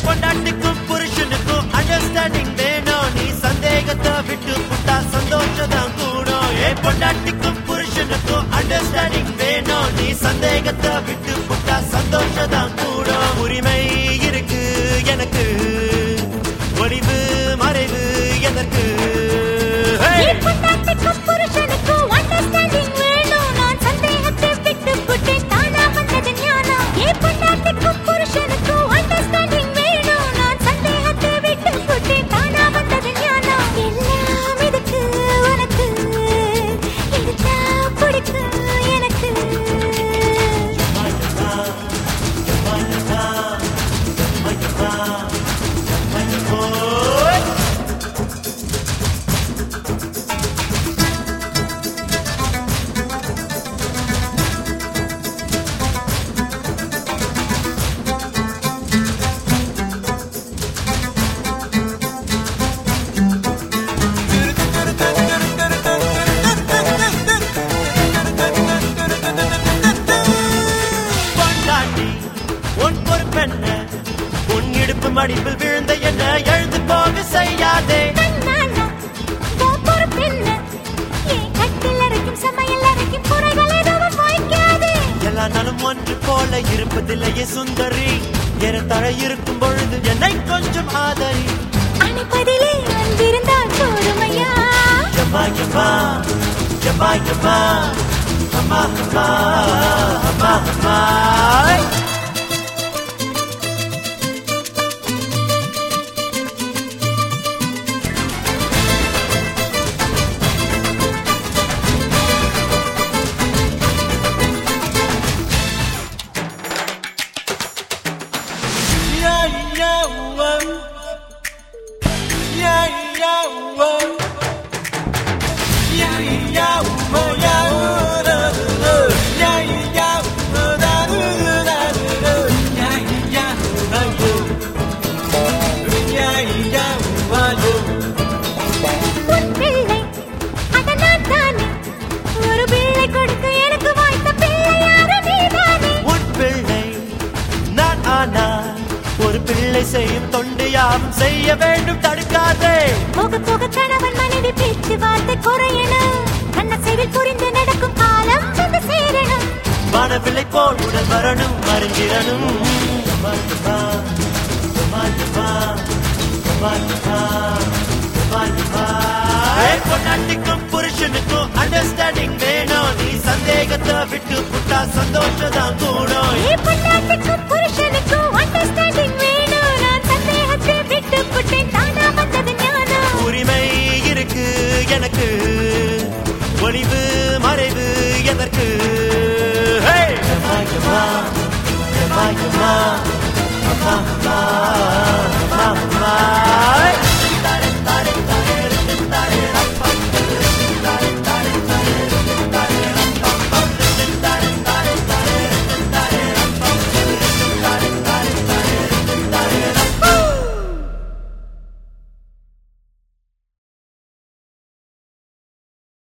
பொண்டாட்டிக்கும் புருஷனுக்கும் understanding வேணும். நீ சந்தேகத்தை விட்டு புட்டா சந்தோஷம் கூடும். பொண்டாட்டிக்கும் புருஷனுக்கும் அண்டர்ஸ்டாண்டிங் வேணும். நீ சந்தேகத்தை விட்டு புட்டா சந்தோஷம் கூடும். உரிமை இருக்கு எனக்கு, ஒளிவு மறைவு எதற்கு? பொண்டாட்டிக்கும் புருஷனுக்கும் அண்டர்ஸ்டாண்டிங் வேணும். நான் சந்தேகத்தை விட்டு புட்டேன், தானா வந்தது ஞானம். பொண்டாட்டிக்கும் புருஷனுக்கும் அண்டர்ஸ்டாண்டிங் வேணும். நான் சந்தேகத்தை விட்டு புட்டேன், தானா வந்தது ஞானம். எல்லாம் இதுக்கு உனக்கு, இதுதா பிடிக்கும் எனக்கு. மடிப்பில் விழுந்த என்ன எழுந்து போக செய்யாதே. எல்லா நாளும் ஒன்று போல இருப்பதில்லையே சுந்தரி. ஏறத்தாழ இருக்கும் பொழுது என்னை கொஞ்சம் ஆதரி. அனுப்பதிலே அன்பிருந்தால் போதுமையா? யமா யமா யமா யமா அம்மா அம்மா அம்மா அம்மா. ஒரு பிள்ளை செய்யும் தொண்டு யாவும் செய்ய வேண்டும், தடுக்காதே. போக போக கணவன் மனைவி பேச்சுவார்த்தை குறையணும். கண்ணசைவில் புரிந்து நடக்கும் காலம் வந்து சேரணும். மனவில்லை போல் உடல் வரணும், மறைஞ்சிடணும். பொண்டாட்டிக்கும் புருஷனுக்கும் அண்டர்ஸ்டாண்டிங் வேணும். நீ சந்தேகத்தை விட்டு புட்டா சந்தோஷம் கூடும். பொண்டாட்டிக்கும்